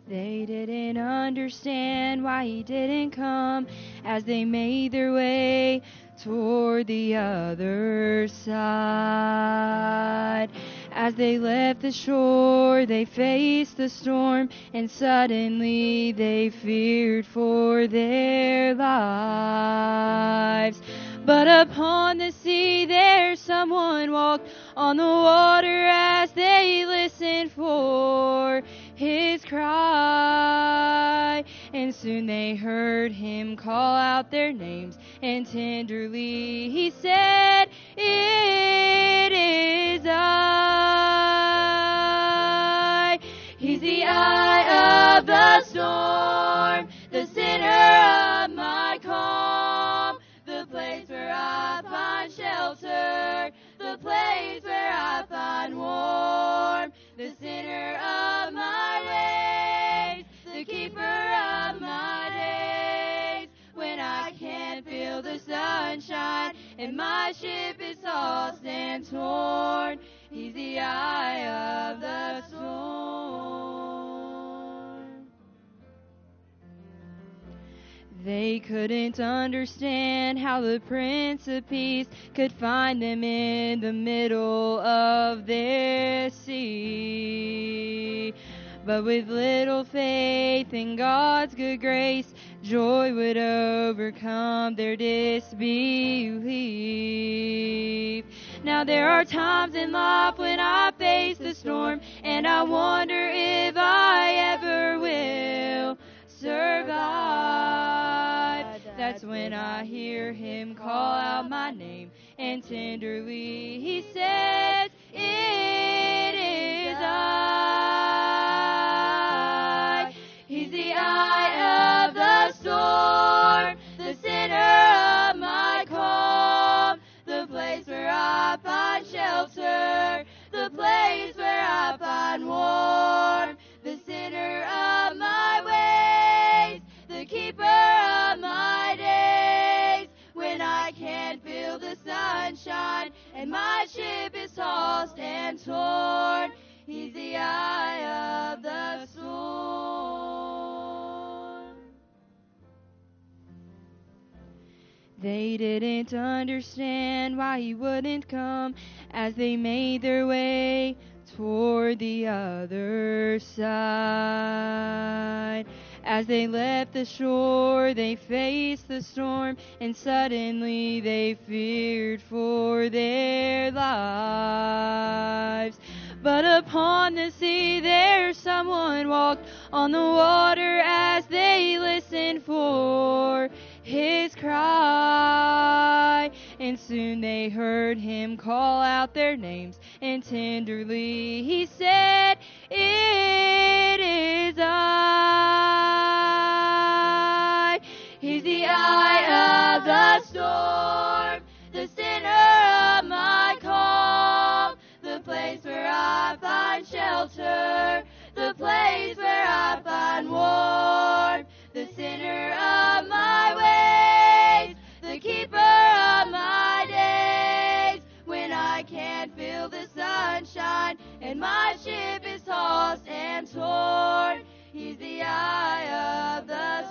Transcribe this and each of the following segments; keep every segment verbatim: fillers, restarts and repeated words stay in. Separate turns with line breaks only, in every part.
They didn't understand why he didn't come as they made their way toward the other side. As they left the shore, they faced the storm, and suddenly they feared for their lives. But upon the sea there someone walked on the water as they listened for his cry. And soon they heard him call out their names, and tenderly he said, "It is I." He's the eye of the storm, the center of my calm, the place where I find shelter, the place where I find warm, the center of my ways, the keeper of my days. When I can't feel the sunshine and my ship is tossed and torn, he's the eye of the storm. They couldn't understand how the Prince of Peace could find them in the middle of their sea. But with little faith in God's good grace, joy would overcome their disbelief. Now there are times in life when I face the storm, and I wonder if I ever will survive. That's when I hear him call out my name, and tenderly he says, "It is I." He's the eye of the storm, the center of my calm, the place where I find shelter, the place where I find warm, the center of my ways, the keeper of my days. When I can't feel the sunshine and my ship is tossed and torn, he's the eye of the storm. They didn't understand why he wouldn't come as they made their way toward the other side. As they left the shore, they faced the storm, and suddenly they feared for their lives. But upon the sea there someone walked on the water as they listened for his cry. And soon they heard him call out their names, and tenderly he said, "It is I." He's the eye of the storm, the center of my calm, the place where I find shelter, the place where I find warm, the center of my ways, the keeper of my days. When I can't feel the sunshine and my ship is tossed and torn, he's the eye of the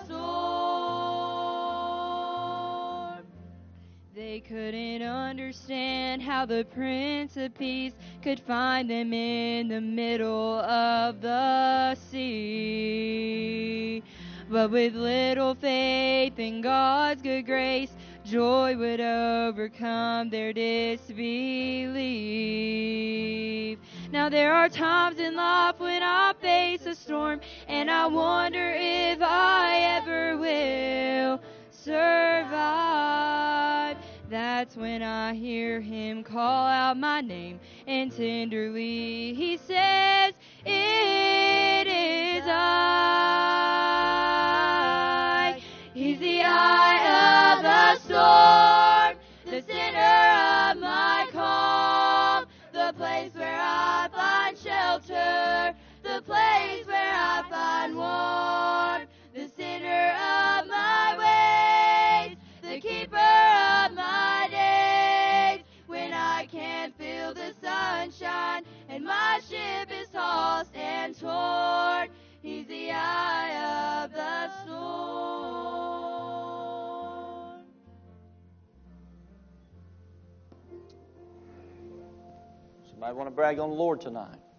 storm. They couldn't understand how the Prince of Peace could find them in the middle of the sea. But with little faith in God's good grace, joy would overcome their disbelief. Now there are times in life when I face a storm, and I wonder if I ever will survive. That's when I hear him call out my name, and tenderly he says, "It is I." He's the eye of the storm, the center of my calm, the place where I find shelter, the place where I find warm, the center of my ways, the keeper of my days. When I can't feel the sunshine and my ship is tossed and torn, he's the eye
Anybody want to brag on the Lord tonight?